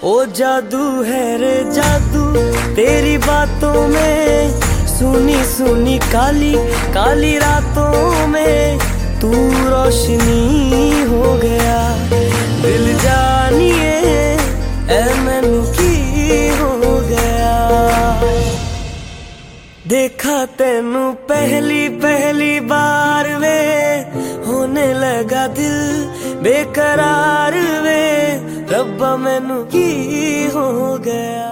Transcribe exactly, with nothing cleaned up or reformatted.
ओ जादू है रे जादू तेरी बातों में, सुनी सुनी काली काली रातों में तू रोशनी हो गया। दिल जानिए ऐ मैनू की हो गया। देखा तेनू पहली पहली बार वे, होने लगा दिल बेकरार वे, रब्बा मैनू की हो गया।